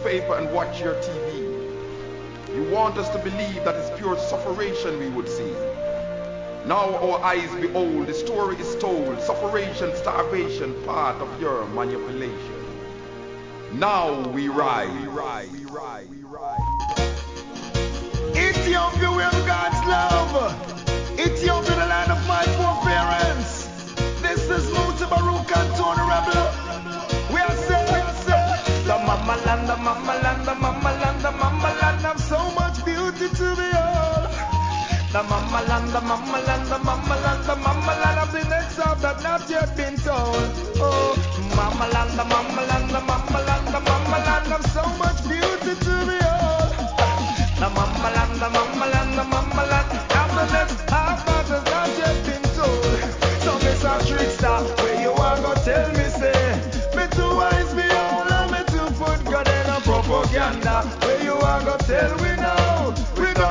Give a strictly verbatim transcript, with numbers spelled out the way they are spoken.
newspaper and watch your T V. You want us to believe that it's pure sufferation we would see. Now our eyes behold, the story is told, sufferation, starvation, part of your manipulation. Now we rise. We rise. We rise. We rise. Ethiopia, we have God's love. Ethiopia, the land of my foreparents. This is Muta Baruch and Tony Rebel. We are saying, we are saying, the mama land, the mama land, the mama land, the mama land have so much beauty to behold. The mama land, the mama land, the mama land, the mama land of the next of that not yet been told. Oh, mama land, the mama land, the mama land, the mama land have so much beauty to behold. The mama land, the mama land, the mama land of the next half that has not yet been told. So Mister Trickster, where you are go tell me say, me too wise me all and me too foot God in a propaganda. Where you are go tell we now.